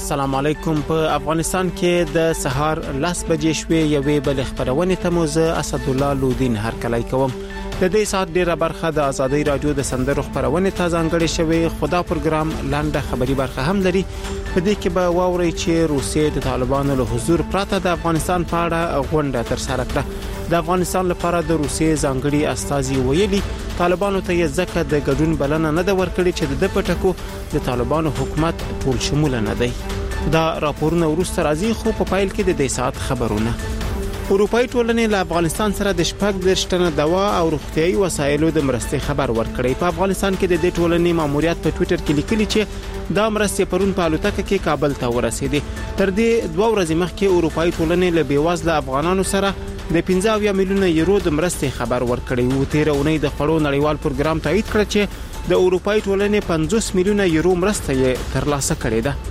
السلام علیکم. په افغانستان کې د سهار 10 بجې شوې یوې بل خبرونه ته موزه اسد الله لودین هر کله کوم. د دې سات ډیره برخه د ازادي رادیو د سندرو خبرونه ته ځانګړې شوې. خدا پروګرام لاندې خبري برخه هم لري. په دې کې به واوري چې روسیې د طالبانو له حضور پراته د افغانستان په اړه غونډه تر سره کړه. د افغانستان لپاره د روسیې ځانګړي استازي ویلي طالبانو ته ځکه د ګډون بلنه نه د ورکړي چې د پټکو د طالبانو حکومت ټول شمول نه دی. دا راپورونه ورسته راځي خو په فایل کې د دې سات خبرونه. اروپאי ټولنې له افغانستان سره د شپږ درشتنه دوا او روغتيایي وسایلو د مرستې خبر ورکړی. په افغانستان کې د دې ټولنې ماموریت په ټوئیټر کې لیکلي چې دا مرستې پرون په الوتکه کې کابل ته ورسېدې. تر دې 2 ورځې مخکې اروپאי ټولنې له بیوزله افغانانو سره د 15 میلیونه یورو د مرستې خبر ورکړی و. تیر اونۍ د خړو نړیوال پروګرام تایید کړ چې د اروپאי ټولنې 50 میلیونه یورو مرسته یې ترلاسه کړې ده.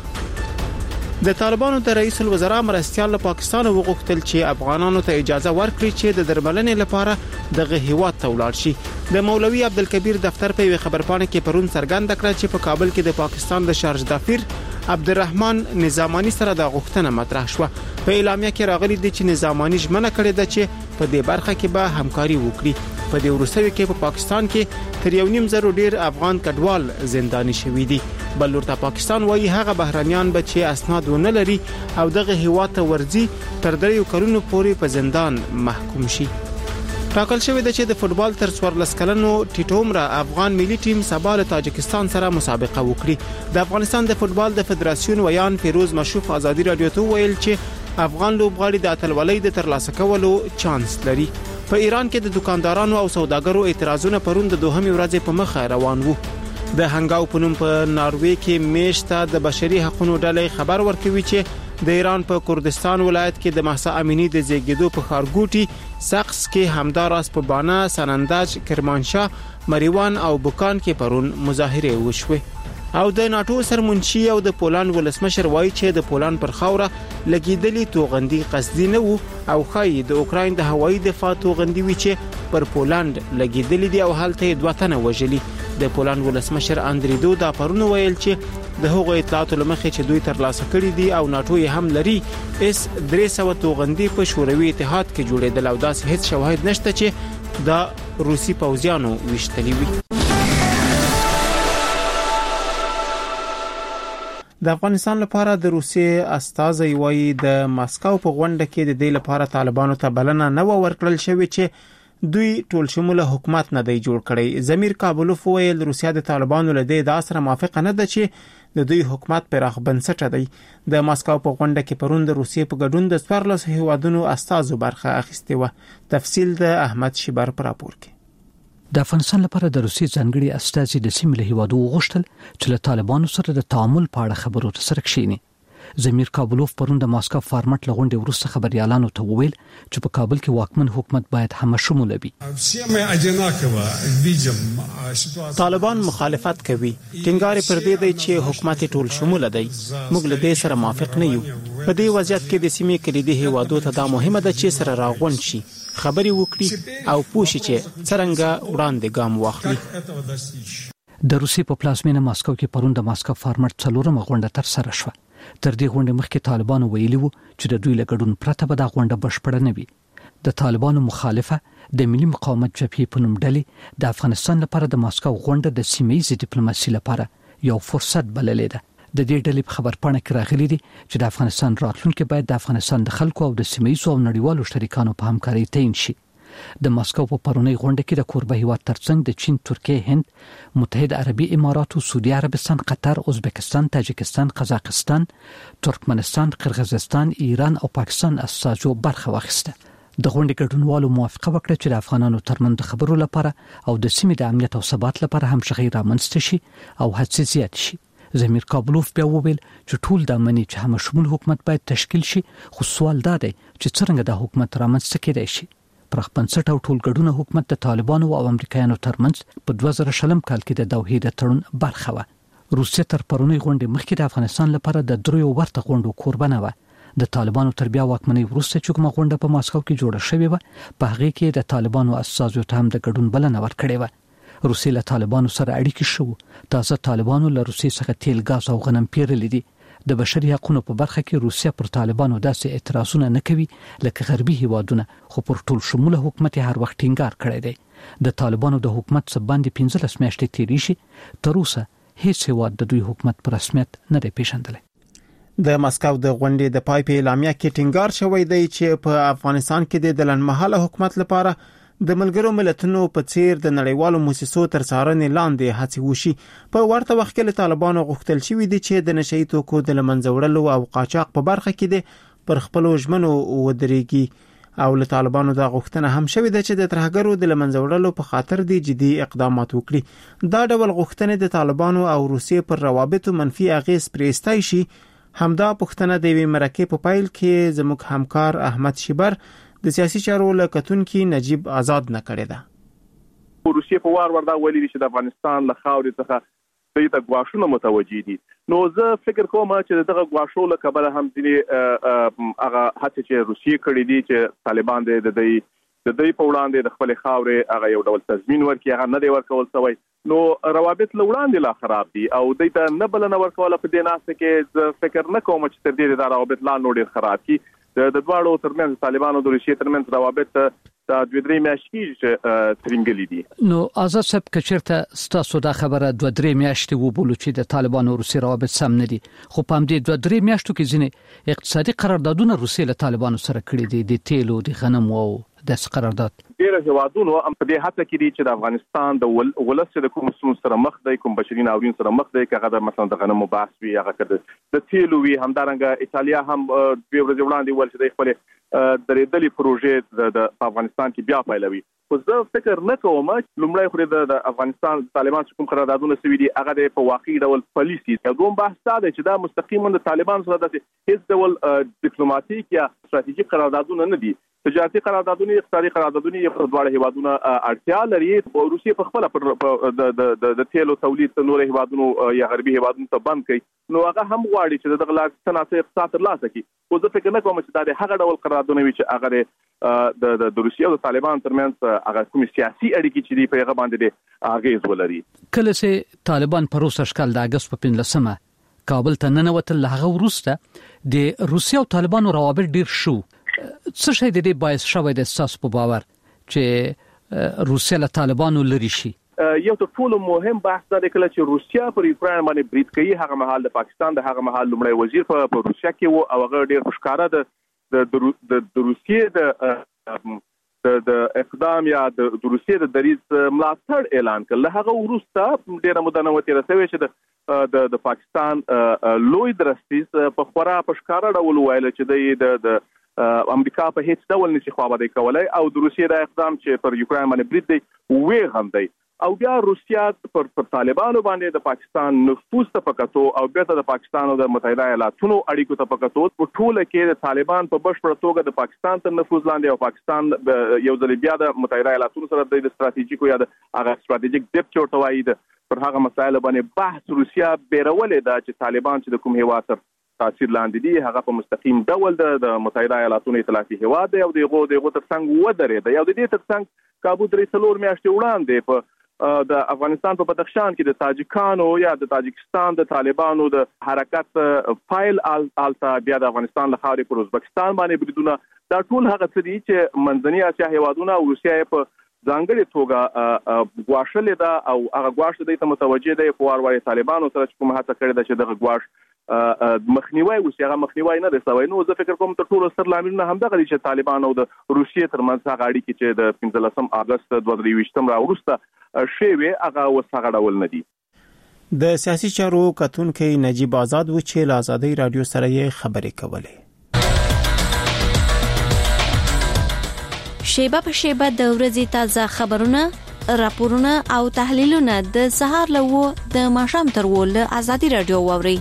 د طالبانو د رئیس الوزرا مرستيال له پاکستان وغوښتل چې افغانانو ته اجازه ورکړي چې د درملنې لپاره دغه هیواد ته ولاړ شي. د مولوي عبدالکبیر دفتر په خبرپاڼه کې پرون څرګنده کړه چې په کابل کې د پاکستان د شارج دافیر عبدالرحمن نظامانی سره د غوښتنه مطرح شوه. په اعلامیه کې راغلي دي چې نظامانی ژمنه کړې ده چې په دې برخه کې به همکاري وکړي. په دې وروستیو کې په پاکستان کې تر 1.5 ډیر افغان کډوال زنداني شوي دي. بل ورته پاکستان وایي هغه بهرانيان به چې اسناد ونه لري او دغه هیواد ته ورځي تر 3 کلونو پورې په زندان محکوم شي. ټاکل شوی دی چې د فوتبال تر 14 کلنو ټیټومره افغان ملي ټیم سبا له تاجکستان سره مسابقه وکړي. د افغانستان د فوتبال د فدراسیون ویان فیروز مشوف ازادي رادیو ته ویل چې افغان لوبغاړي د اتلولۍ د ترلاسه کولو چانس لري. په ایران کې د دکاندارانو او سوداګرو اعتراضونه پرون د دوهمې ورځې په مخه روان وو. د هنګاو په نوم په ناروې کې میشته د بشري حقوقو ډلې خبر ورکوي چې د ایران په کردستان ولایت کې د مهسا امینی د زیږیدو په ښارګوټي سقس کې همداراس په بانه سنندج کرمانشاه مریوان او بوکان کې پرون مظاهره وشوه. او د ناتو سرمنشي او د پولند ولسمشر وایي چې د پولند پر خاوره لګیدلې توغندي قصدي نه وو او خای د اوکراین د هوایي دفاع توغندي وی چې پر پولند لګیدلې دي او هلته 2 تنه وژلي. د پولند ولسمشر اندری دودا پرون ویل چې د هغو اطلاعاتو لمخې چې دوی ترلاسه کړي دي او ناتو یې هم لري اس 300 توغندي په شوروي اتحاد کې جوړېدل او داس هیڅ شواهد نشته چې د روسي پوځیانو وشتلي وي. د افغانستان لپاره د روسیې استازي وایي د ماسکو په غونډه کې د دې لپاره طالبانو ته بلنه نه ورکړل شوې چې دوی ټول شموله حکومت نه دی جوړ کړی. زمیر کابلوف ویل روسیا د طالبانو له دې سره موافقه نه ده چې د دوی حکومت پراخ بنسټه دی. د ماسکو په غونډه کې پرون د روسیې په ګډون د 14 هیوادونو استازو برخه اخیسته و. تفصیل د احمد شیبر پر راپور کې. د افغانستان لپاره د روسیې ځانګړي استازي د سیمې له هیوادو غوښتل چې له طالبانو سره د تعامل په اړه خبرو ترسره کړي. زمیر کابلوف پرون د ماسکو فارمټ لغونډې وروسته خبريالانو ته وویل چې په کابل کې واکمن حکومت باید همشمول وي. طالبان مخالفت کوي. ټینګار پر دې دی چې حکومت ټول شمول دی. موږ له دې سره موافق نه یو. په دې وضعیت کې د سیمې کلیدي هیوادو ته دا مهمه ده چې سره راغون شي خبري وکړي او پوښي چې څنګه وړاندې ګام واخلي. د روسي په پلازمینه ماسکو کې پرون د ماسکو فارمټ 4مه غونډه تر سره شوه. تر دې غونډې مخکې طالبانو ویلي وو چې د دوی له ګډون پرته به دا غونډه بشپړه نه وي. د طالبانو مخالفه د ملي مقاومت جبهې په نوم ډلې د افغانستان لپاره د ماسکو غونډه د سیمه‌ییزې ډیپلوماسي لپاره یو فرصت بللې ده. د دې ډلې په خبرپاڼه کې راغلي دي چې د افغانستان راتلونکي باید د افغانستان د خلکو او د سیمه‌ییزو او نړیوالو شریکانو په همکارۍ تعین شي. د ماسکو په پرونی غونډه کې د کوربه هیواد ترڅنګ د چین، ترکیه، هند، متحده عربي اماراتو، سعودي عربستان، قطر، ازبکستان، تاجکستان، قزاقستان، ترکمنستان، قرغیزستان، ایران او پاکستان استازو برخه واخیسته. د غونډې ګډونوالو موافقه وکړه چې د افغانانو ترمنځ د خبرو لپاره او د سیمې د امنیت او ثبات لپاره همغږي رامنځته شي او هڅې زیات شي. زمیر کابلوف بیا وویل چې ټول د منی چې همشمول حکومت باید تشکیل شي، خو سوال دا دی چې څنګه د حکومت رامنځته کېدای شي. پرخ بنسټ او ټولګډونه حکومت د طالبانو او امریکایانو ترمنځ په 2000 کال کې د دوحې د تړون برخه و. روسیه تر پرونی غونډې مخکې د افغانستان لپاره د 3 ورته غونډو قربانه و. د طالبانو تر بیا واکمنۍ وروسته چې کومه غونډه په ماسکو کې جوړه شوې و په هغه کې د طالبانو استازو ته هم د ګډون بلنه ورکړې و. روسیه له طالبانو سره اړیکې شو. تازه طالبانو له روسیې څخه تیل، غاز او غنم پیرلې دي د بشري حقوقو په برخه کې روسیا پر طالبانو داسې اعتراضونه نه کوي لکه غربي هیوادونه، خو پر ټول شموله حکومت هر وخت ټینګار کړی دی. د طالبانو د حکومت څخه باندې 15 میاشتې تیرې شي، تر اوسه هیڅ هیواد د دوی حکومت پر رسمیت نه دی پیژندلی. د مسکو د غونډې د پای په اعلامیه کې ټینګار شوی دی چې په افغانستان کې د لنډمهاله حکومت لپاره د ملګرو ملتونو په څیر د نړیوالو مؤسسو تر څارنې لاندې هڅې وشي. په ورته وخت کې طالبانو غوښتل شوی دی چې د نشئی توکو د لمنځه وړلو او قاچاق په برخه کې د پر خپل ژمنو ودرېږي، او له طالبانو د غوښتنه هم شوی دی چې د ترهګرو د لمنځه وړلو په خاطر د جدي اقدامات وکړي. دا ډول غوښتنې د طالبانو او روسیې پر روابطو منفي اغیز پرېستای شي. همدا پښتنه د وی مرکه په پایل کې زموږ همکار احمد شیبر د سیاسي چارو لکتونکي نجیب آزاد نه کړی ده. روسیې په وار وردا ویلي چې د افغانستان له خاورې څخه دوی ته غواښونه متوجي دي. نو زه فکر کوم چې دغه غواښو له کبله هم ځینې هغه هڅې چې روسیې کړې دي چې طالبان د دوی په وړاندې د خپل خاورې هغه یو ډول تضمین ورکړي، هغه نه دی ورکول شوی. نو روابط له وړاندې لا خراب دي او دوی ته نه بلنه ورکول په دې ناسته کې زه فکر نه کوم چې تر دې دا روابط لا نور خراب کی. د دواړو ترمنځ طالبانو او د روسیې ترمنځ روابط د 2-3 میاشتې ترنګلي دي. نو آزاد صاحب کچرته ستاسو دا خبره 2-3 میاشتې وبولو چې د طالبانو او روسیې روابط سم نه دي، خو په همدې 2-3 میاشتو کې ځینې اقتصادي قراردادونه روسیې له طالبانو سره کړي دي، د تیلو، د غنمو او د قرارداد. ډیره هیوادونو هم په دې هڅه کې دي چې د افغانستان د ولس د کوم ستونزو سره مخ دی، کوم بشري ناورین سره مخ دی، هغه د مثلا د غنمو بحث وي، هغه د تیلو وي. همدارنګه ایتالیا هم 2 ورځې وړاندې ول چې د خپل درېدلې پروژې د افغانستان کې بیا پیلوي. خو زه فکر نه کوم چې لومړی خو د افغانستان طالبان چې کوم قراردادونه سوي دي هغه د په واقعي ډول پالیسي یو دوم بحث دی چې دا مستقیما د طالبان سره د هیڅ ډول ډیپلوماټیک یا ستراتیژیک قراردادونه نه دي. تجارتي قراردادونه، اقتصادي قراردادونه یو دواړه هیوادونه اړتیا لري. روسیې په خپل د تیلو تولید نور هیوادونو یا غربي هیوادونو ته بند کړي، نو هغه هم غواړي چې دغه لا صنعتي اقتصاد ترلاسه کړي. خو زه فکر نه کوم چې دا د هغه ډول قراردادونه وي چې هغه د روسیې او د طالبان ترمنځ هغه کوم سیاسي اړیکې چې دی په هغه باندې اغیز ولري. کله چې طالبان په روس اشکال د اگست په 15 کابل ته ننوتل، هغه وروسته د روسیې او طالبانو روابط ډیر شو. څه شي د دې باعث شوی د اساس په باور چې روسیه له طالبانو لري شي؟ یو تر ټولو مهم بحث دا دی کله چې روسیه پر یوکرين باندې برید کوي، هغه مهال د پاکستان د هغه مهال لومړی وزیر په روسیه کې وو او هغه ډیر ښکارا د روسیې د اقدام یا د روسیې د دریځ ملاتړ اعلان کړ. هغه وروسته ډیره موده نه وتی رسوي چې د پاکستان لوی درستیز په خورا ښکارا ډول ویل چې د امریکا په هیڅ ډول نشي خوابدي کولای او د روسیې د اقدام چې پر یوکرين باندې برید دی وې غم دی او بیا روسیا پر طالبانو باندې د پاکستان نفوذ ته پکاتو او بیا د پاکستان او د متحده ایالاتونو اړیکو ته پکاتو. په ټوله کې د طالبان په بشپړ توګه د پاکستان تر نفوذ لاندې او پاکستان یو ځل بیا د متحده ایالاتونو سره د ستراتیژیکو یا د هغه ستراتیژیک ډیپ چورتوي پر هغه مسایل باندې بحث روسیا بیرولې دا چې طالبان چې د کوم هیواد سره تاثیر لاندې دي هغه په مستقیم ډول د متحده ایالاتونو ائتلافي هیواد دی او دغه ترڅنګ ودرېد. یو د دې ترڅنګ کابو 3 میاشتې وړاندې په د افغانستان په بدخشان کې د تاجکانو یا د تاجکستان د طالبانو د حرکت فایل آلتا بیا د افغانستان له خاورې پر ازبکستان باندې بریدونه، دا ټول هغه څه دي چې منځنۍ اسیا هیوادونه او روسیه په ځانګړي توګه غواړل دا او هغه غواړي د متوجه دی په وروي طالبانو سره کوم هڅه کړې ده چې دغه غواړي مخنیوي وشي. هغه مخنیوي نه دی شوی. نو زه فکر کوم ته ټول سر لاملونه هم دغه چې طالبان او د روسیې ترمنځ هغه اړیکې چې د 15 اگست 2023 راوروسته شوی هغه وسغه ډول نه دي. د سیاسي چارو کتونکي نجیب آزاد و چې له آزادۍ رادیو سره یې خبرې کولې. شیبه په شیبه د ورځې تازه خبرونه، راپورونه او تحلیلونه د سهار له د ماښام تر ول آزادۍ رادیو ووري.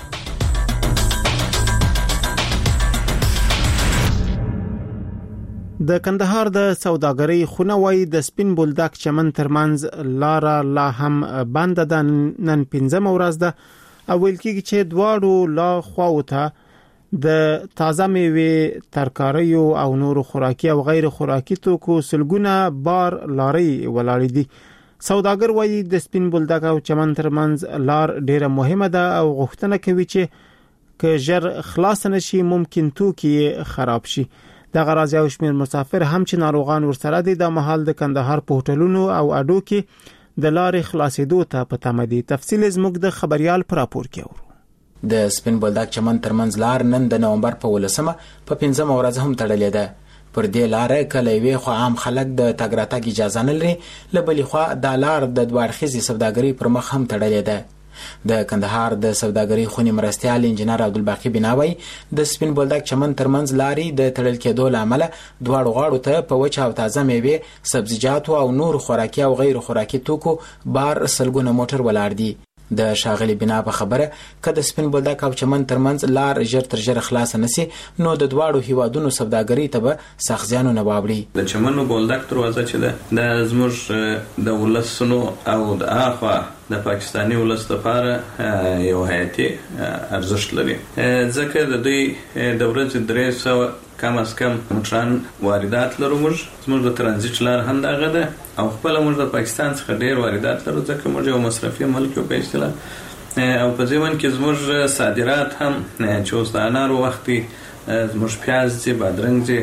د کندهار د سوداګرۍ خونه وای د سپین بولدک چمن ترمنځ لار لا هم بند ده. نن 15 ورځ ده او ویل کېږي چې دواړو لا خواوته د تازه میوه، ترکاریو او نور خوراکي او غیر خوراکي توکو سلګونه بار لاري ولاړې دي. سوداګر وایي د سپین بولدک او چمن ترمنځ لار ډیره مهمه ده او غوښتنه کوي چې که ژر خلاص نشي ممکن توکي خراب شي. د غراض او شمیر مسافر هم چې ناروغان ورسره دي د محل د کندهار په هوټلونو او اډو کې د لارې خلاصېدو ته په تمه دي. تفصیل زموږ د خبريال پر راپور کې اورو. د سپین بولدک چمن ترمنځ لار نن د نومبر په 18 په 15 ورځ هم تړلې ده. پر دې لار کله وی خو عام خلک د تګ راتګ اجازه نه لري، لبلې خو د لار د دوارخیزي سوداګري پر مخ هم تړلې ده. د کندهار د سوداګري خونی مرستيال انجنیر عبدالباقی بناوی د سپین بولدک چمن ترمنځ لارې د تړل کېدو لامل دواړو غاړو ته په وچه او تازه میوه، سبزیجات او نور خوراکي او غیر خوراکي توکو بار سلګونه موټر ولاړ دي. د شاغلی بنا په خبره که د سپین بولدک او چمن ترمنځ لار ژر تر ژره خلاص نسی نو د دواړو هیوادونو سوداګري ته به سخت زیانونه واوړي. د چمن او بولدک دروازه چې ده د زموږ د ولسونو او د اخوا د پاکستاني ولس لپاره یو حیاتي ارزښت لري، ځکه د دوی د ورځې 300 کم از کم موټران واردات لرو. موږ د ترانزیت لار هم دغه ده او خپل موږ د پاکستان څخه ډیر واردات لرو، ځکه موږ یو مصرفي ملک یو په اصطلاح. او په ځوان کې زموږ صادرات هم چې اوس د انارو وختي زموږ پیاز دي، بادرنګ دي،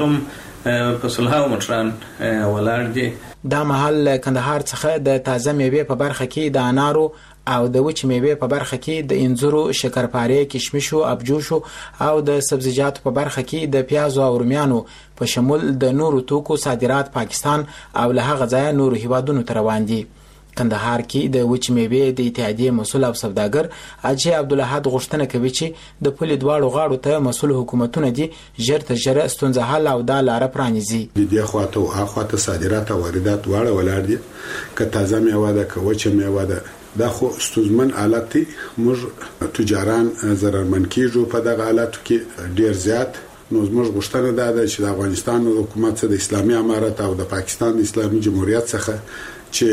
هغه په سلهاو موټران ولاړ دي. دا محل کندهار څخه د تازه میوه په برخه کې د انارو او د وچ میوه په برخه کې د انځرو، شکرپاره، کشمشو، ابجوشو او د سبزیجاتو په برخه کې د پیازو او رومیانو په شمول د نورو توکو صادرات پاکستان او له هغه ځای نورو هیوادونو ته روان دي. کندهار کې د وچ میوه د اتحادیې مسؤل او سوداګر اجي عبدالحد غوښتنه کوي چې د پولې دواړو غاړو ته مسؤل حکومتونه دي ژر تر ژره ستونزه حل او د لار پرانیزي. د دې خواته او اخواته صادرات او واردات واړه ولاړ دي، که تازه میوه ده که وچ میوه ده، دا خو ستونزمن حالت دی. موږ تجاران ضررمن کیږو په دغه حالاتو کې ډیر زیات. نو زموږ غوښتنه ده چې د افغانستان حکومت څخه د اسلامي امارت او د پاکستان اسلامي جمهوریت څخه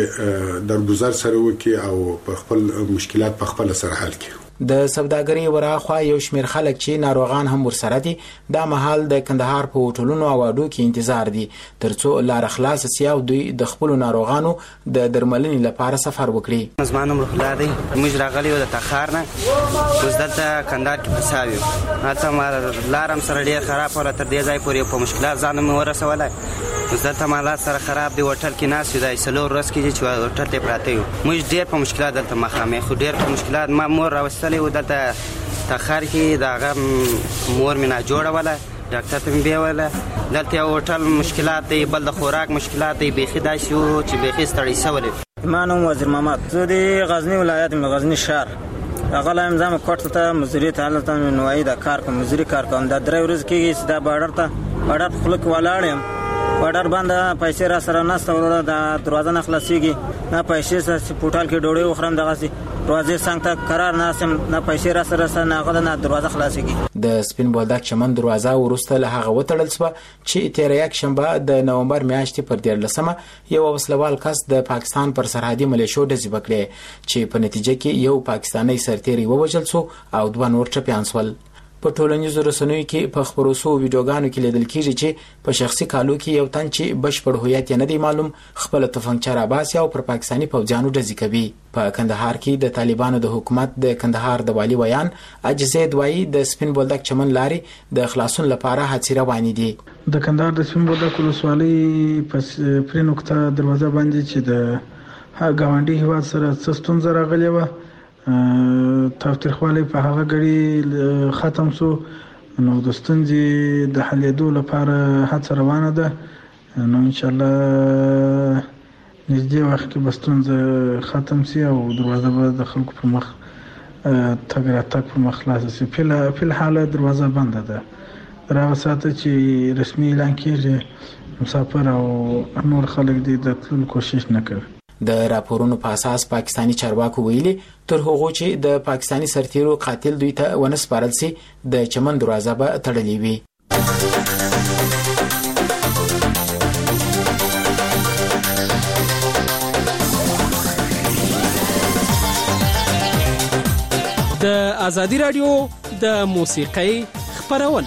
چې درگذر سره وکي او په خپل مشکلات په خپل سره حل کړي. د سوداګري وراخوا یو شمیر خلک چې ناروغان هم ورسره دي دا محل د کندهار په هوټلونو او اډو کې انتظار دي ترڅو لار خلاص شي او دوی د خپل ناروغانو د درملنې لپاره سفر وکړي. زمانم روح الله دی موږ راغلی و د تخار نه اوس دلته کندهار کې فساوي هڅه مار لارم سره ډیر خراب ولا تر دې ځای پورې په مشکلات ځان مې ورسولای. زه مالات سره خراب دی، هوټل کې ناس دی سلور ورځ کې چې هوټل ته پراته یو. موږ ډیر په مشکلات دلته مخامخ خو ډیر په مشکلات ما مور راوستلې و دلته تخار کې داغه مور مینا جوړه ولا ډاکټر ته بیاوله دلته هوټل مشکلات دی، بل د خوراک مشکلات دی، بيخي دا شو چې بيخي ستړي سوالې. ایمان وزیر محمد زه د غزنی ولایت من غزنی شهر هغه نظام کوټ ته مزدوري ته حالت نوای د کار کوم مزدوري کار کوم د درې ورځې کې دا بارډر خلک ولاړم بارډر باندې پیسې را سره نسته ورته د دروازه نه خلاصيږي نه پیسې سره پورتال کې ډوډۍ وخورم دغه سي دروازه څنګه قرار ناسم نه پیسې را سره نه غوډه نه دروازه خلاصيږي. د سپین بولدک چمن دروازه ورسته له هغه وتړل شو چې تیر یک شنبه د نومبر میاشتې پر 13 یو وسلوال کس د پاکستان پر سرحدي ملیشو ډزې وکړې چې په نتیجه کې یو پاکستانی سرتیری ووژل شو او دوه نور ټپیان شول. په ټولنیزو رسنیو کې په خبرو سو ویډیوګانو کې لیدل کېږي چې په شخصي کالو کې یو تن چې بشپړ هویت نه دی معلوم خپل تفنګچر عباس او پر پاکستانی پوځیانو ډزې کوي. په کندهار کې د طالبانو د حکومت د کندهار د والی ویان اجزه دوی د سپین بولدک چمن لاري د خلاصون لپاره هڅې روانې دي. د کندهار د سپین بولدک ولسوالۍ پر نقطه دروازه باندې چې د غاونډي هیواد سره څستون راغلی و تاوتریخوالی په هغه غړي ختم شو نو د ستونزې د حلېدو لپاره هڅه روانه ده. نو ان شاء الله نږدې وخت کې بستونزه ختم شي او دروازه به د خلکو پر مخ تګ راتګ پر مخ خلاص شي. په الحال دروازه بنده ده راغ ساته چې رسمي اعلان کیږي مسافر او نور خلک دې د تلو کوشش نه کوي. د راپورونو په اساس پاکستانی چارواکو ویلي تر هغه چې د پاکستانی سرتیرو قاتل دوی ته ونسپارل سي د چمن دروازه به تړلې وي. د ازادي رادیو د موسیقۍ خبرونه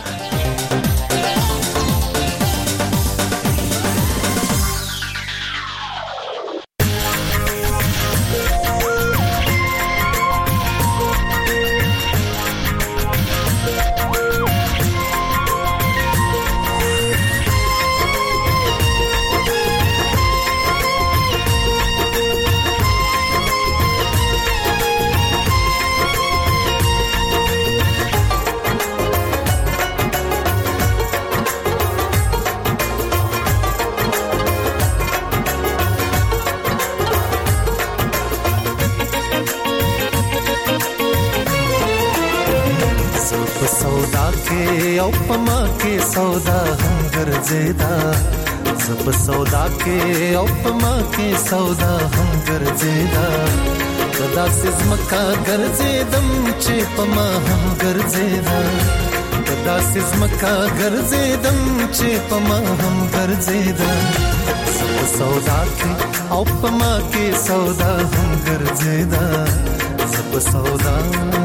سودا کې او پما کې سودا هم ګرځیدا زب سودا کې او پما کې سودا هم ګرځیدا کدا سزمکا ګرځیدم چې پما هم ګرځیدا کدا سزمکا ګرځیدم چې پما هم ګرځیدا زب سودا کې او پما کې سودا هم ګرځیدا زب سودا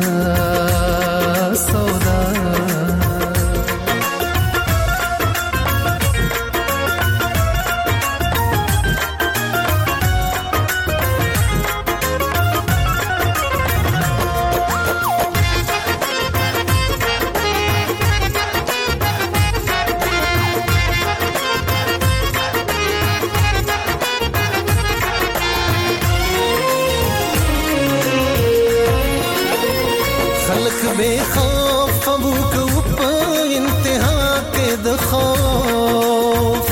سودا بے خوف ابو کو په انتها کې د خوف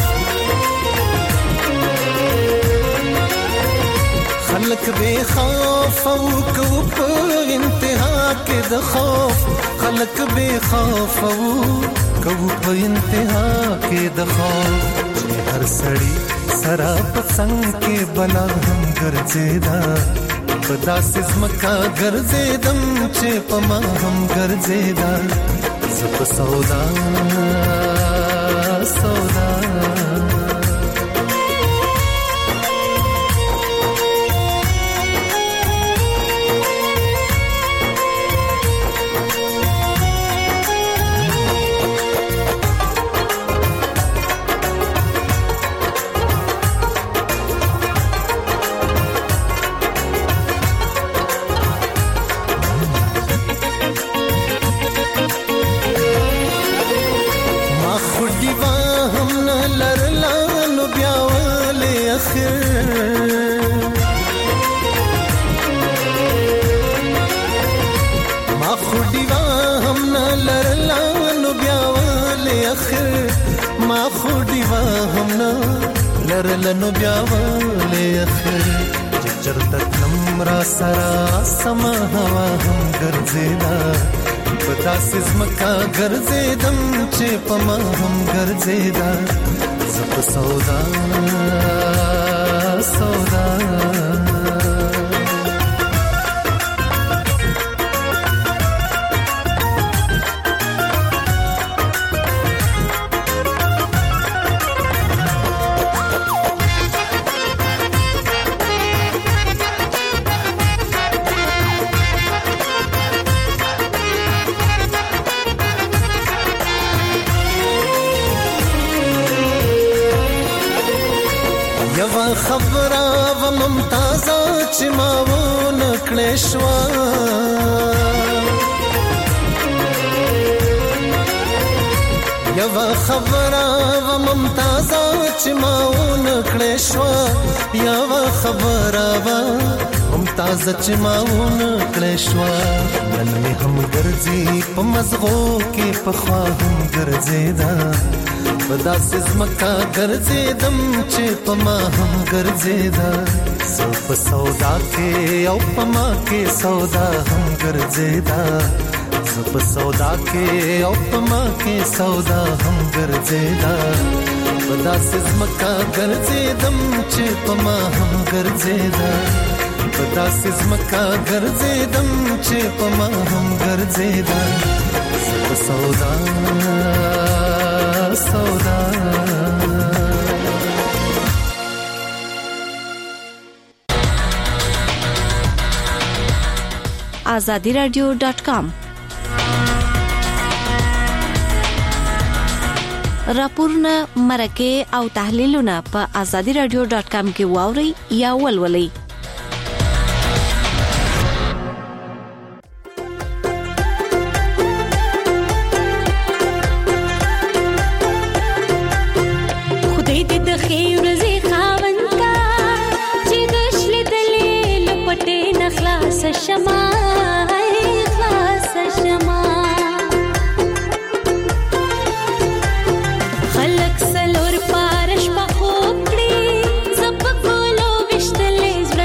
خلق بے خوف ابو کو په انتها کې د خوف خلق بے خوف ابو کو په انتها کې د خوف هر سړی سرا پسنګ کې بلا هم ګرځیدا پدا سزمکا ګرځیدم چې پما هم ګرځیدا زپ سودا سودا ما خودی وا هم نه لرلانو بیا ولې اخر ما خودی وا هم نه لرلانو بیا ولې اخر چرته نمرا سرا سما هوا هم ګرځیدا پتا سزمکا ګرځیدم چې پما هم ګرځیدا زپ سودا سودا خبره و ممتازه چې ما ونکړې شوه یوه خبره و ممتازه چې ما ونکړې شوه یوه خبره و ممتازه چې ما ونکړې شوه نن مې هم ګرځي په مزغو کې پخوا هم ګرځېده پدا سزمکا ګرځیدم چې پما هم ګرځیدا سب سودا کې او پما کې سودا هم ګرځیدا سب سودا کې او پما کې سودا هم ګرځیدا پدا سزمکا ګرځیدم چې پما هم ګرځیدا پدا سزمکا ګرځیدم چې پما هم ګرځیدا سب سودا سودا azadiradio.com راپورونه مرکه او تحلیلونه په azadiradio.com کې واوري یا ولولئ خلق سلور پارش په خوب کړی زپ کولو وشتلې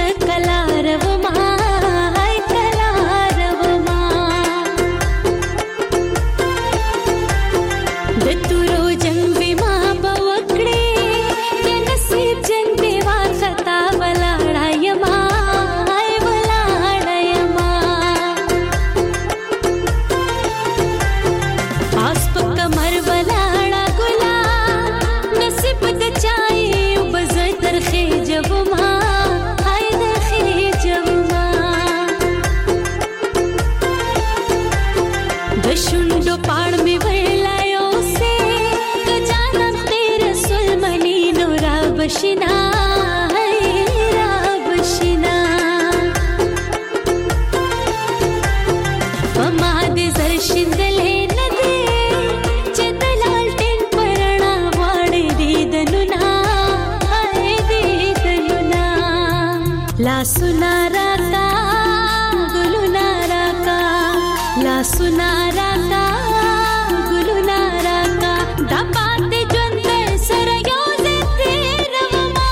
لا سنارا کا گلونا راکا لا سنارا کا گلونا راکا دا پات ژوند سره یو ځای روما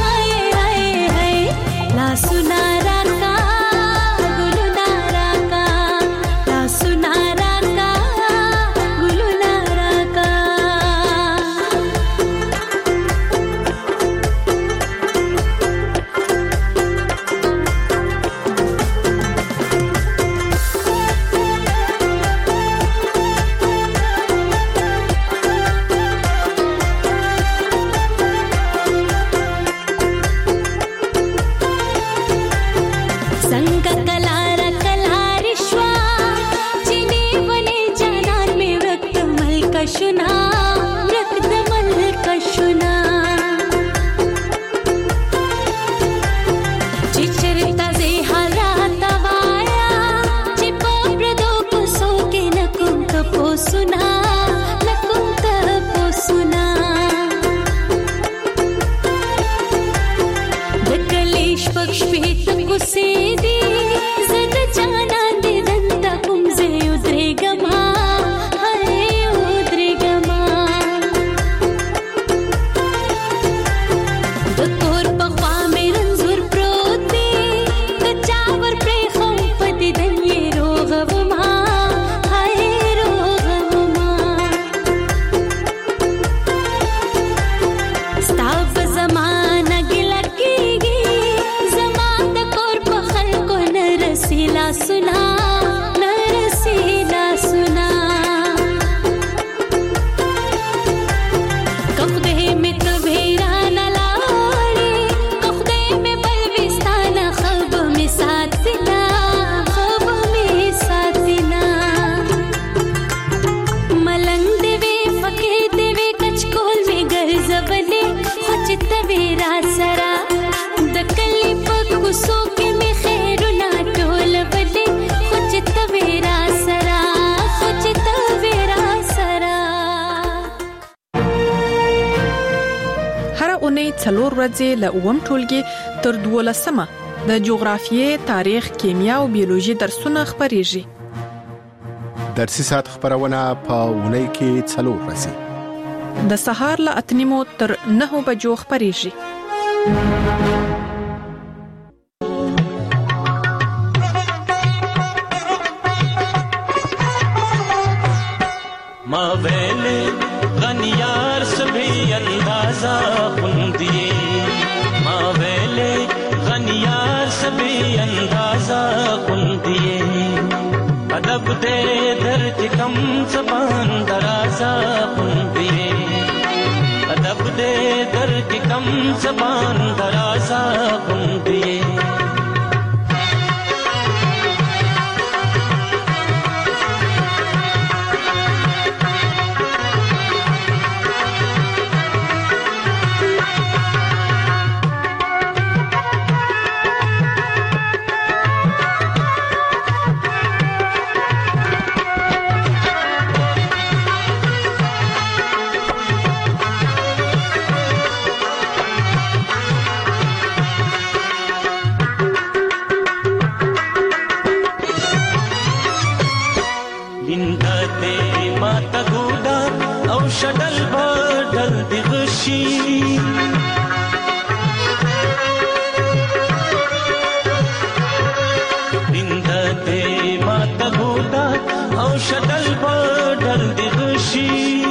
لا سنارا کا گلونا راکا لا سنارا کا گلونا راکا څلور ورځې له اووم ټولګي تر 12مه د جغرافیې، تاریخ، کیمیا او بیولوژي درسونه خپرېږي. درسي ساعت خبرونه په اونۍ کې 4 ورځې د سهار له 8:30 تر 9 بجو خپرېږي. ما ویلے غنیار سبھی اندازہ خوندیے ما ویلے غنیار سبھی اندازہ خوندیے ادب دے درد کم زبان درازہ خوندیے ادب دے درد کم زبان درازہ خوندیے شدل بدل دی غشی دند دے مات گودا او شدل بدل دی غشی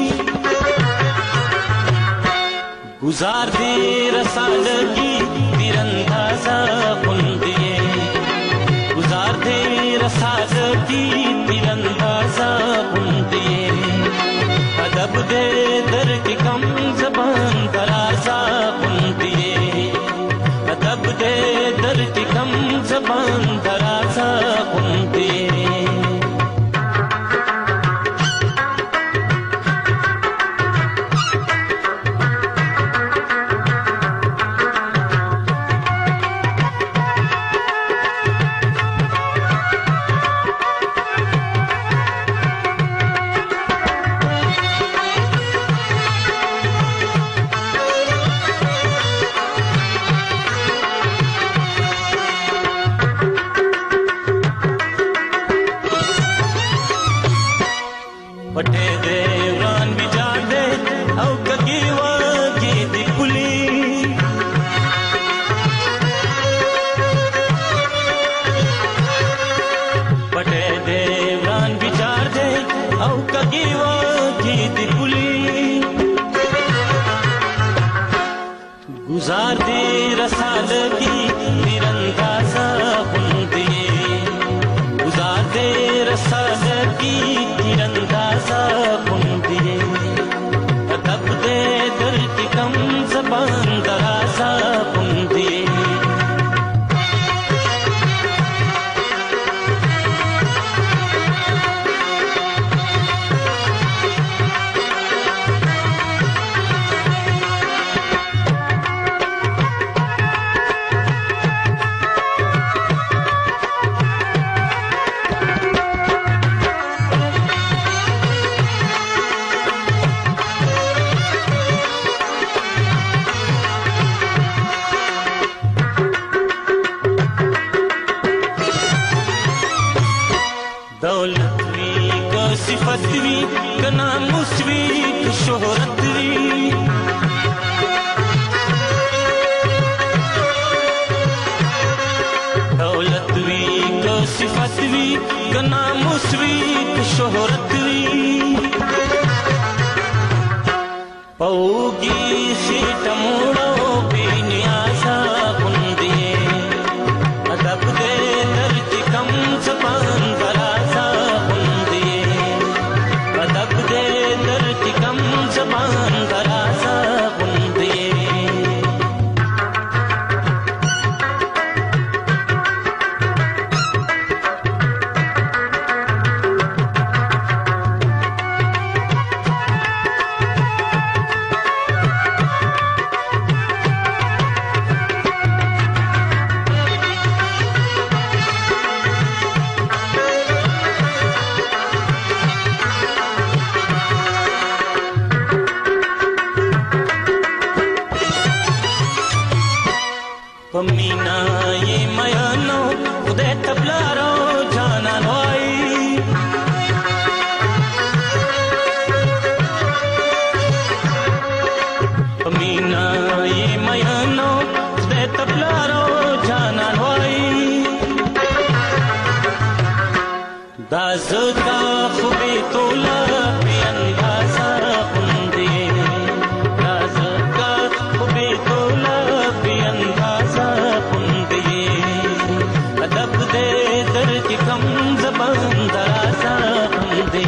گزار دے رسالگی تیراندازہ خوندیے گزار دے رسالگی تیراندازہ خوندیے ادب دے در کی کم زبان درازہ خوندیے ادب دے در کی کم زبان درازہ خوندیے گزار دے رسالگی تیراندازہ بندے گزار دے رسالگی تیراندازہ بندے ادب دے در کی کم زبان درازہ بندے دولت وی کا صفت وی کا ناموس وی کا شہرت وی دولت وی کا صفت وی کا ناموس وی کا شہرت وی پوگی خیٹ موڑو بے نیازہ بندے ادب دے درد کم زبان درازہ زبان درازہ بندے پمینا یہ میانو خدای تبلارو جانا نوائی پمینا یہ میانو خدای تبلارو جانا نوائی دازتا خوبی تولا بی اندازہ بندے دازتا خوبی تولا بی اندازہ ادب دے در کی کم زبان درازہ بندے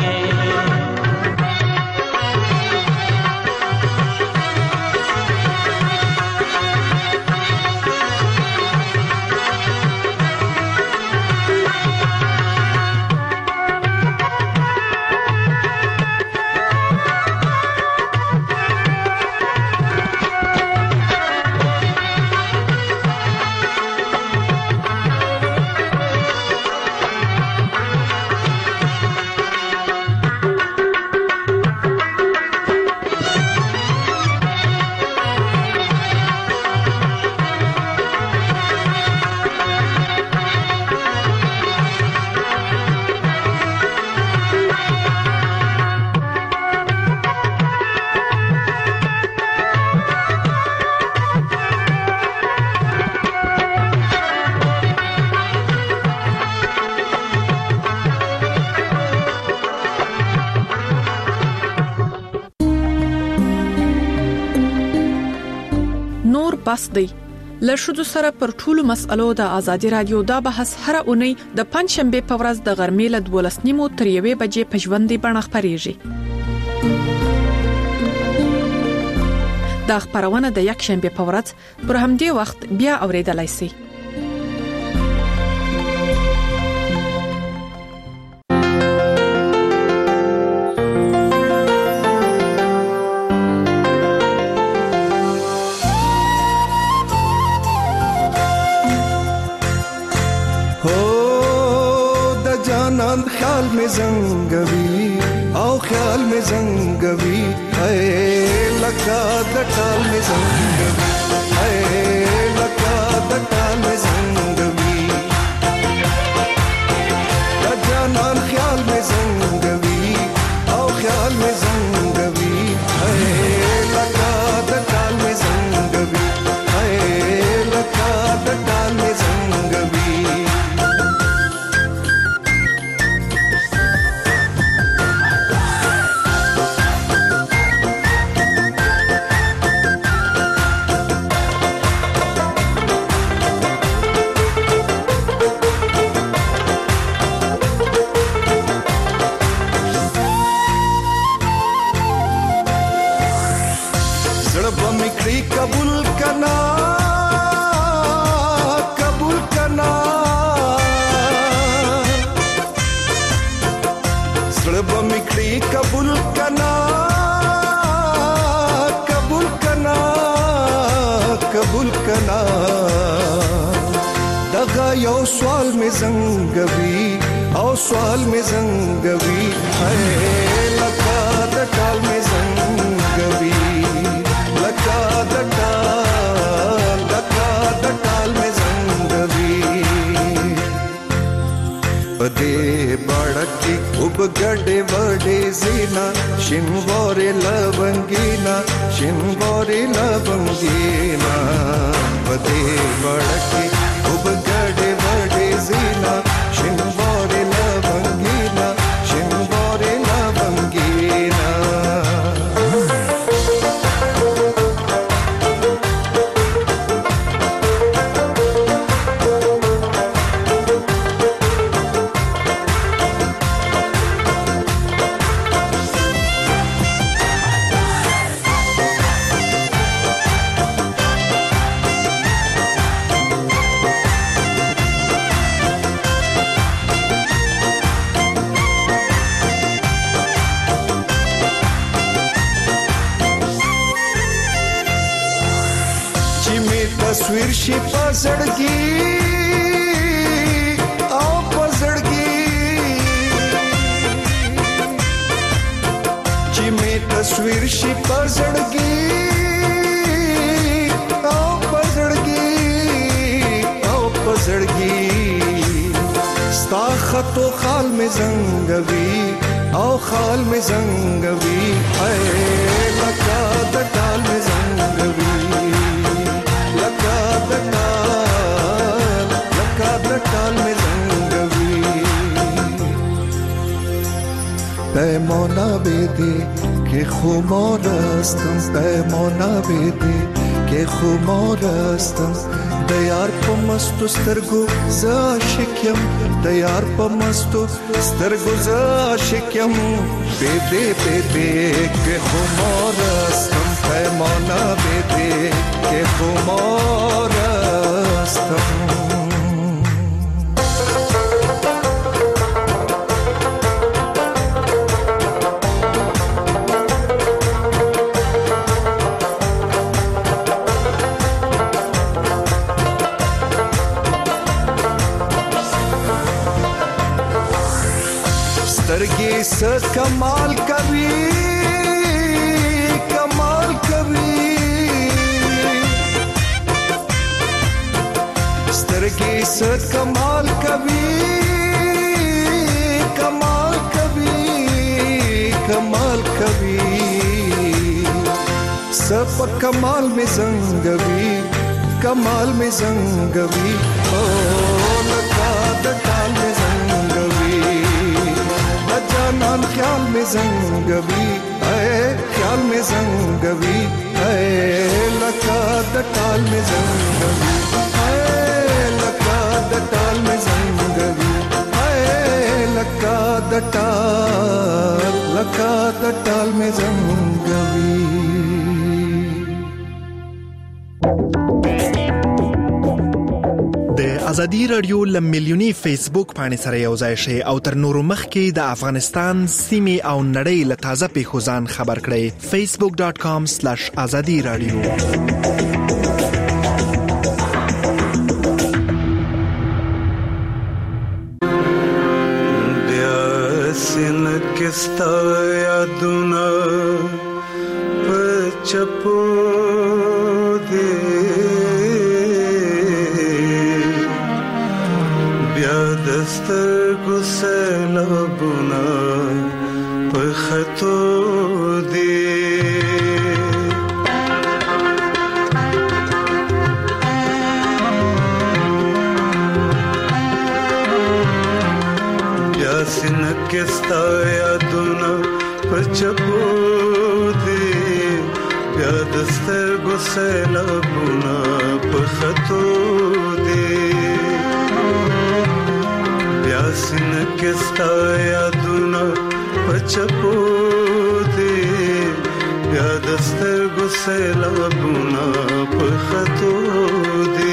بس دی له ښځو سره پر ټولو مسألو د ازادي رادیو دا بحث هر اونۍ د پنځشنبه په ورځ د غرمې له 12:30 تر 1 بجې په ژوندۍ بڼه خپرېږي. دا خبرونه د یک شنبه په ورځ پر همدې وخت بیا اوریدلای شئ. خیال میں زنگوی او خیال میں زنگوی اے لگا دٹال میں زنگوی اے لگا دٹال میں زنگوی جانان خیال میں زنگوی او خیال میں زنگوی اے لگا دٹال میں زنگوی اے لگا دٹال میں زنگوی هغه یو سوال می زنګوي او سوال می زنګوي لکه د ټال می زنګوي لکه د ټال می زنګوي پدې بڑکی وب ګډې وډې زینا شینوارې لونګینا شینوارې لونګینا پدې بڑکی وب ګډې وډې زینا شینوارې لونګینا شینوارې لونګینا تصویر شي پزړګي او پزړګي چې می تصویر شي پزړګي او پزړګي او پزړګي ستا خطو خال می زنګوي او خال می زنګوي اے لکه د ټال می زنګوي لکه د ټال می زنګوي پیمانه بده که خمارستم پیمانه بده که خمارستم د یار په مستو سترګو ز عاشقم د یار په مستو سترګو ز عاشقم بده بده که خمارستم پیمانه بده که خمارستم سترګې س کمال کوي کمال کوي سترګې س کمال کوي کمال کوي کمال کوي سپ کمال می زنګوي کمال می زنګوي او لکه د ټال می زنګوي جانان خیال میں زنگوی اے خیال میں زنگوی اے لکا د ټال میں زنگوی اے لکا د ټال میں زنگوی اے لکا د ټال میں زنگوی د ازادي رادیو لمیلیونی فیسبوک باندې سره یو ځای شي او تر نورو مخکې د افغانستان سیمې او نړۍ له تازه پیښو ځان خبر کړئ facebook.com/azadi radio bya sin kista yaduna pachapo de سترګو سیلابونه په خطو دي بیا سینه کې ستا یادونه په چپو دي بیا د سترګو سیلابونه په خطو دي سینه کې ستا یادونه په چپو دي بیا د سترګو سیلابونه په خطو دي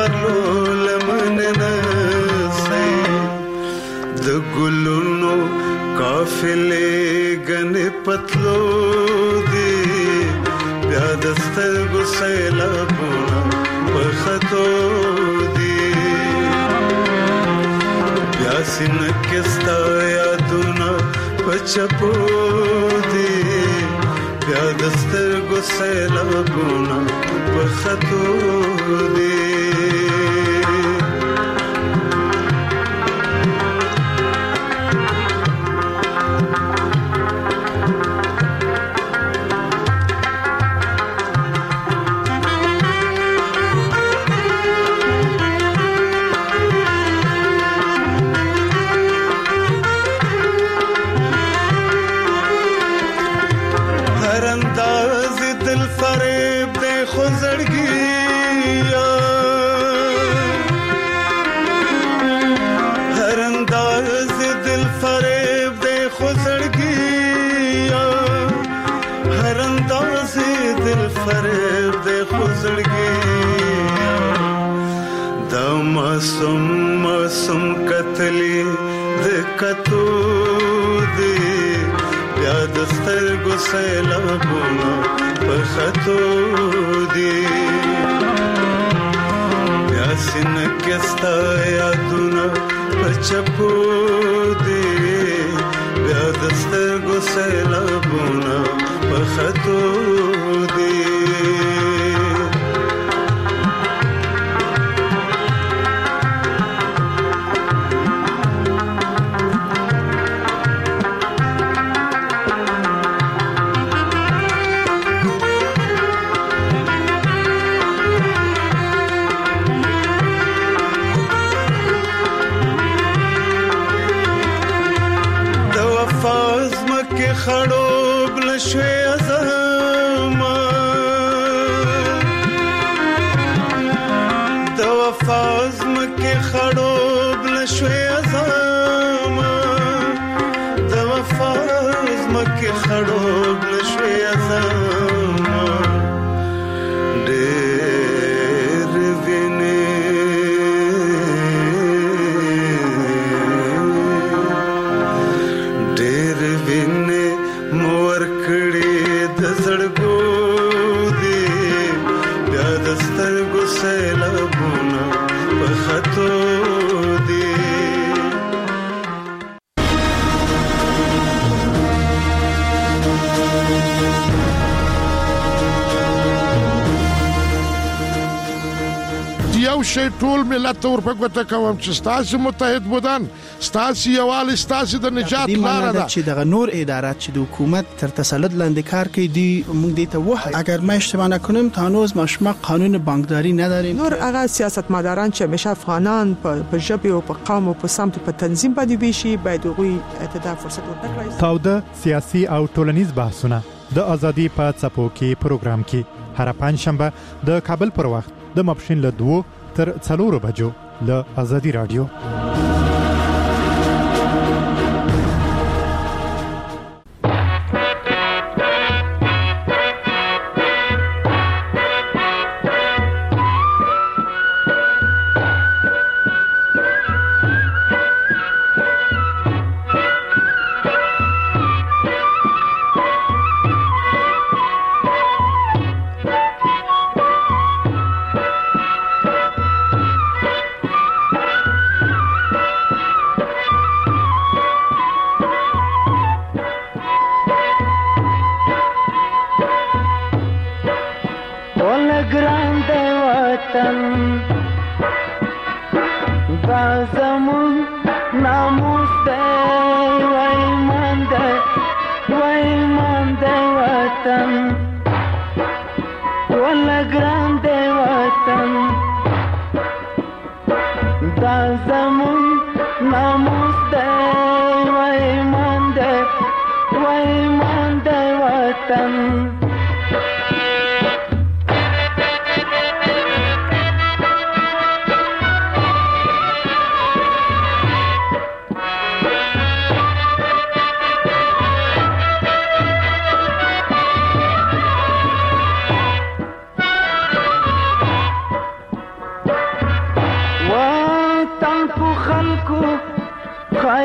سپرلو لمننا سي د ګلونو قافلې غنې پتلو دي بیا د سترګو سیلابونه په خطو دي بیا سینه کې ستا یادونه په چپو دي بیا د سترګو سیلابونه په خطو دي Masoom कतली د کتو دی بیا د سترګو سیلابونه په خطو دی بیا سینه کې ستا یادونه په چپو دی بیا د سترګو سیلابونه په خطو دی خړوب لشوي ازما د وفاز مکه خړوب لشوي ازما د وفاز مکه خړوب لشوي ازما ډېر ویني ډېر ویني مور کړي د زړګو دی بیا د سترګو سیلابونه په خطو دی یو شی ټول ملت ورپه ګوته کوم چې ستاسو متحد بودن ستاسو یوالي ستاسو د نجات لاره ده چې دغه نور ادارات چې د حکومت تر تسلط لاندې کار کوي دی موږ دې ته وایي اگر ما اشتباه نکنم تا هنوز ما شما قانون بانکداری نداریم نور هغه سیاستمداران چې همیشه افغانان په ژبه او په قوم او په سمت په تنظیم باندې ویشي باید هغوی ته فرصت ورکړي تاوده سیاسي او ټولنیز بحثونه د ازادي په څپو کې پروګرام کې هر پنځشنبه د کابل پر وخت د ماپښین له 2 تر 4 بجو له ازادي رادیو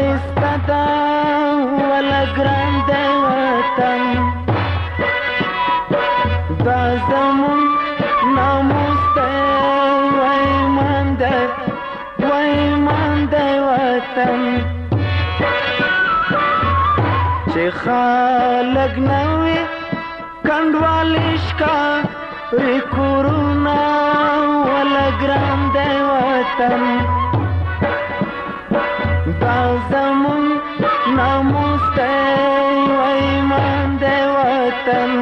ښایسته ده وله ګران دی وطن دا زمون ناموس دی وایمان دی وطن چې خلک نه وي کنډوالې ښکاري کورونه وله ګران دی وطن دا زمون ناموس دی وایمان دی وطن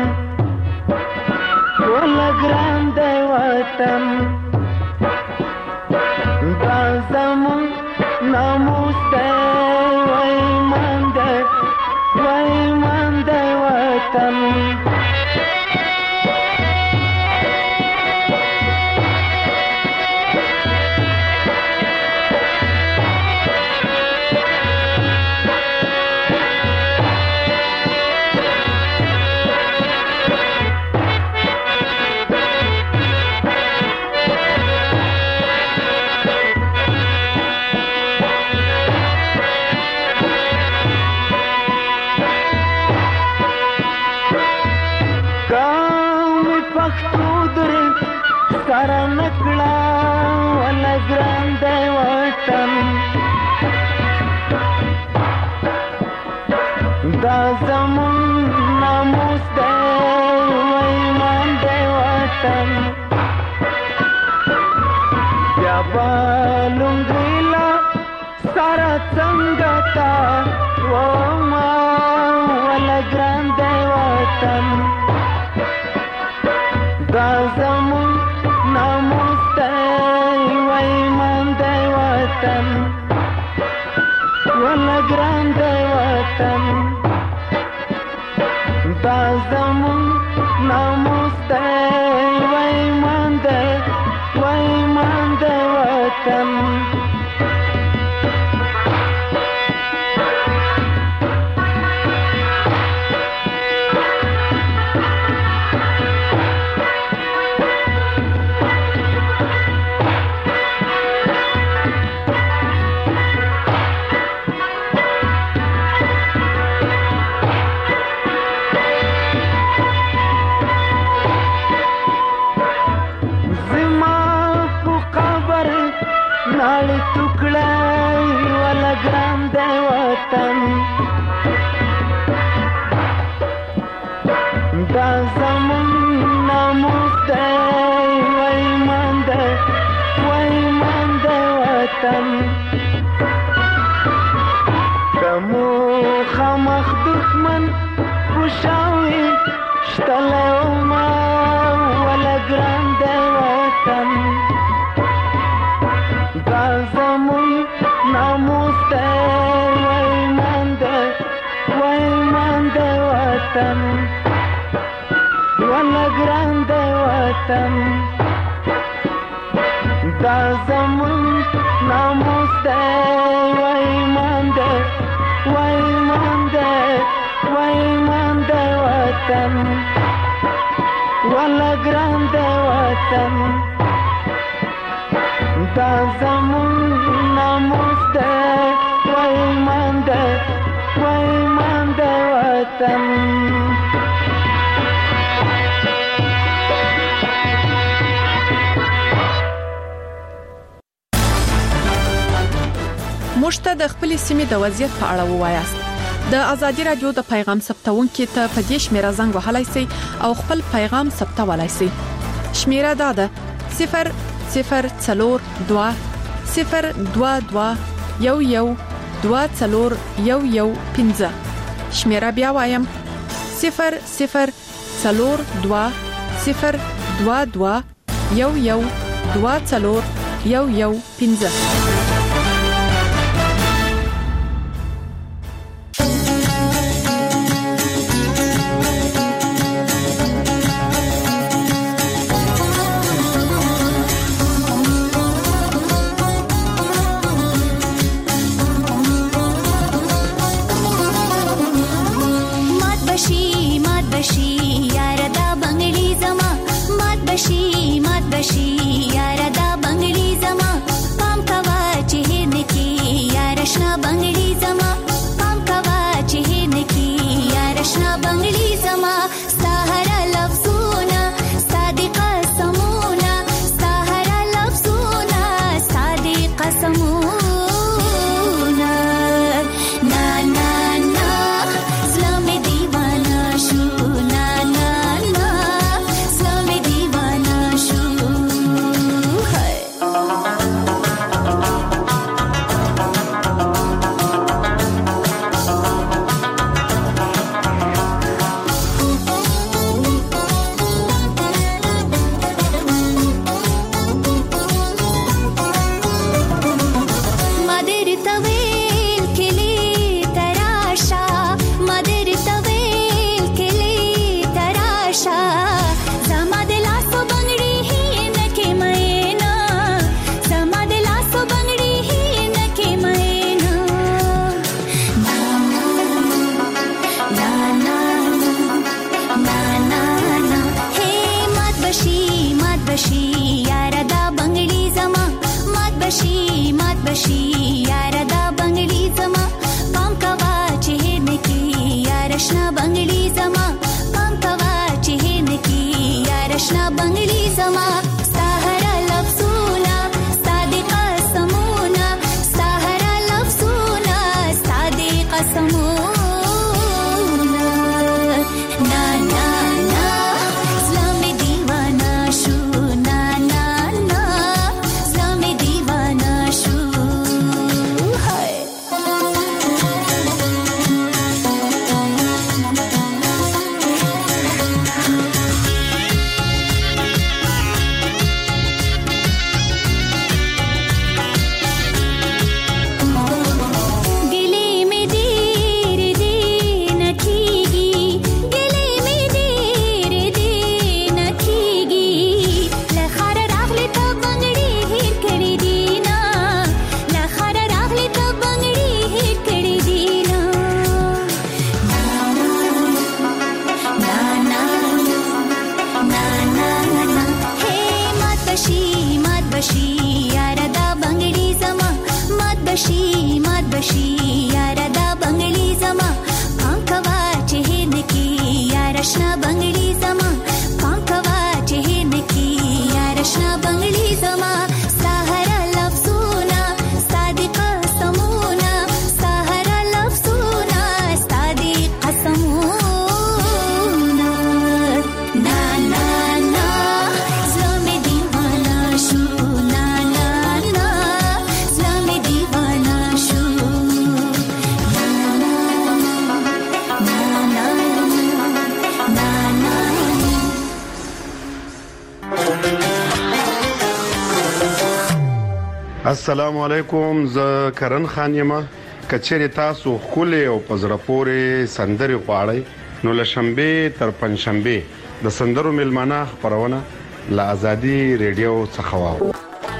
وله ګران دی وطن دا زمون ناموس دی وایمان دی وطن سره نکړه وله ګران دی وطن دا زمون ناموس دی وایمان دی وطن بیا به لونګۍ له سره څنګه تا وما وله ګران دی وطن دا زمون ناموس دی وایمان دی وطن وله ګران دی وطن دا زمون ناموس دی وایمان دی وطن ناړې ټوکړه وله ګران دی وطن دا زمون ناموس دی وایمان دی وطن که مخامخ دښمن خوشاوي شتلی وما وله ګران دی وطن دا زمون ناموس دی وایمان دی وطن وله ګران دی وطن دا زمون ناموس دی وایمان دی وطن وله ګران دی وطن دا زمون ناموس دی وایمان دی وطن موږ ته د خپل سیمې د وضعیت په اړه ووایاست د ازادي رادیو د پیغام ثبتونکو ته په دې شمیره زنګ وهلای شئ او خپل پیغام ثبتولای شئ شمیره دا ده 002 022112415 شمیره بیا وایم 002212415 مات بشي یار دا بنگلی زما پام کوا السلام علیکم، زه کرن خان یم. کچېرې تاسو خولې او پزړه پورې سندرې غواړئ نو له شنبې تر پنځشنبې د سندرو میلمانه خپرونه له ازادي ریډیو څخه واورئ.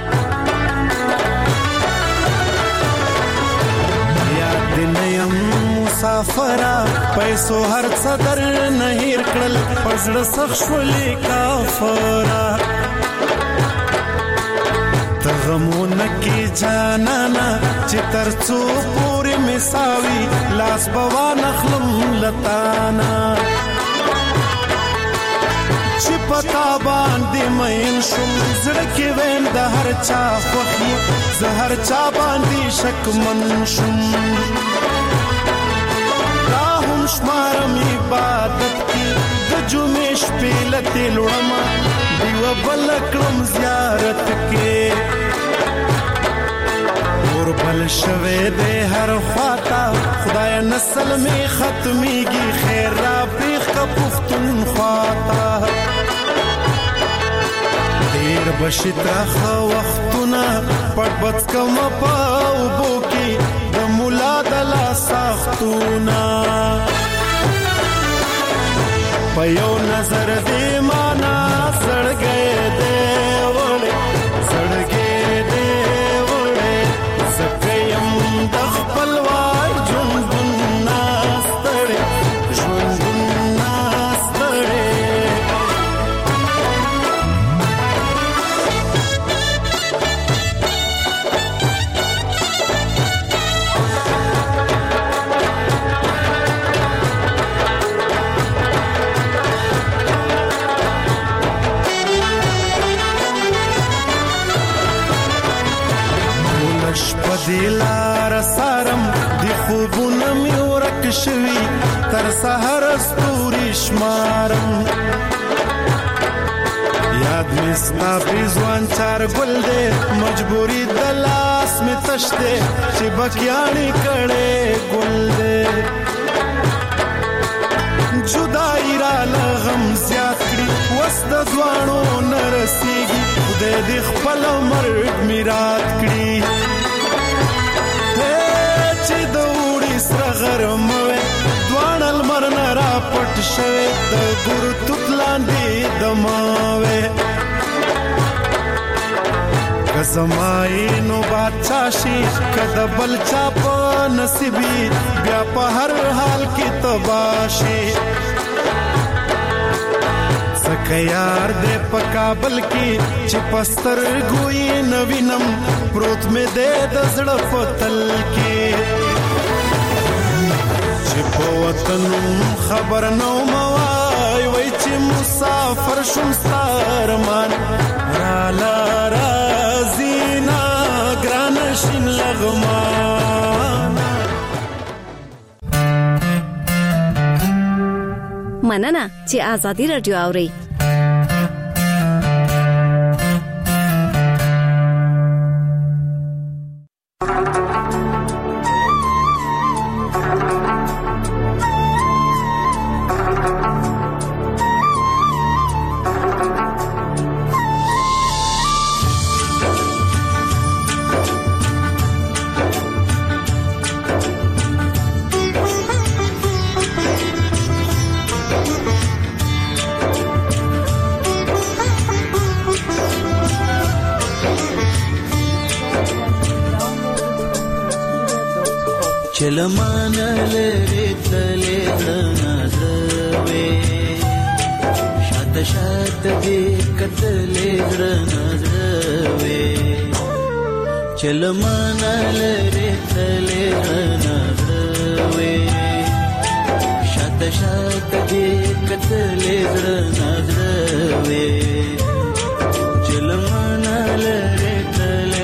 یاد نیم مسافره پیسو هر څه در نه هیر کړل، پزړه سخت شولې کافره غمونه کی جانانا چې ترڅو پورې مساوي لاس بوا نخلم لتانا چې پتا باندې مین شم زړه کې وین د هر چا خوخي زهر چا باندې شک من شم راهم شمارم عبادت کی د جمعې شپې لته لړما دیو بل کلم زیارت کې بل شوه دے هر خواتا خدای نسل میں ختمیگی خیر را پیخ کا پختون خواتا دیر بشتا خوا وقتنا پڑ بچ کم پاو بوکی دمولا دلا ساختونا پیو نظر دے مانا سڑ گئے دے وڑے سڑ گئے دلار سارم دی خوبونه می ورک شوی تر سحر استوري شمارم یاد می ستا پیزوان چار گل دے مجبوری دلاس می تشتے چې بکیانی کڑے گل دے جدائی را لغم زیاد کړي وسد ځوانو نرسیږي خدای دې خپل مرګ میرات کړي چې د وړي سره غرموي دوان المرن را پټ شوي د ګور توتلاندې دماوي کزمای نو بادشاہي کده بل چا په نصیبي بیا په هر حال کې تباشي سکه یار دې په کابل کې چې پستر ګوي نوینم پروت مې دې د زړه فتل کې چې په وطن خبر نو موای وای چې مسافر شم ستارمان را لارا زینا ګرانشین لغمان. مننه چې ازادي رادیو اوري. چلمان لري تلې نظروي شات شات دې کتلې نظروي چلمان لري تلې نظروي شات شات دې کتلې نظروي چلمان لري تلې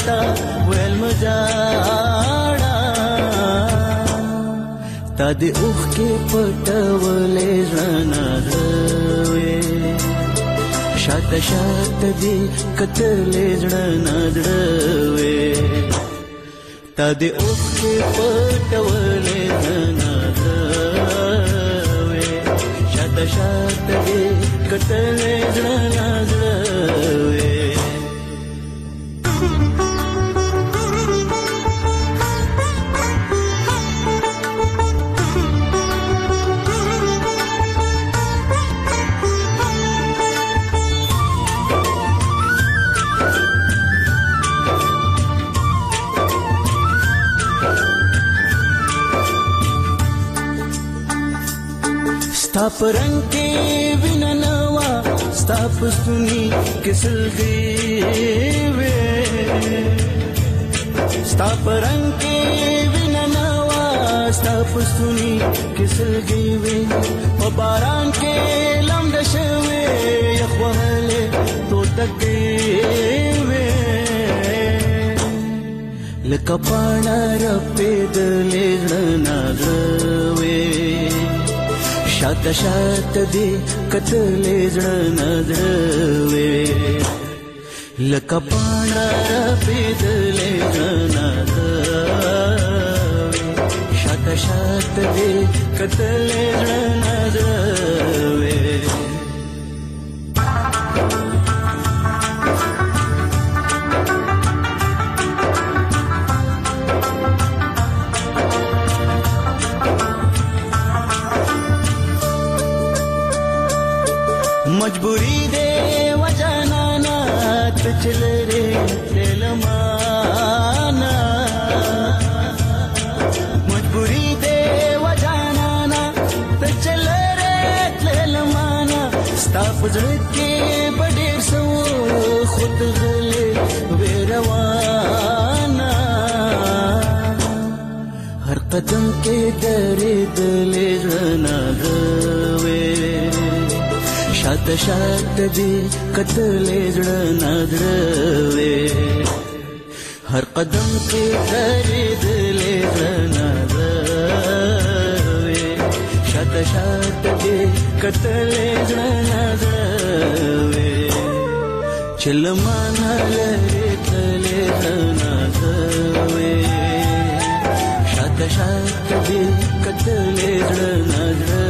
تا ویل مجاړه تا دې اوخ کې پټولې ځانا دروي شاته شاته دې کتلې ځانا دروي تا دې اوخ کې پټولې ځانا دروي شاته شاته دې کتلې ځانا دروي ستا پرنګ کې وینا نوا ستا پستونی کسلګي وې ستا پرنګ کې وینا نوا ستا پستونی کسلګي وې په باران کې لمد شوي یخوهله تو تکي وې لکه پاڼه رپې دلې نه غوي شاته شاته دې کتلې ځړنه دروي لکه پاڼه رپېدلې ځړنه دروي شاته شاته دې کتلې ځړنه دروي مجبوری دے وجانانا تچل رے تلمانا مجبوری دے وجانانا تچل رے تلمانا ستا پزړ کې بډیر سو خود غلې ویروانا هر قدم کې درې دلې ځنا غوي شاته شاته دې کتلې ځړنه دروي هر قدم کې درېدلې ځړنه دروي شاته شاته دې کتلې ځړنه دروي چلمانه لري تلې ځړنه دروي شاته شاته دې کتلې ځړنه دروي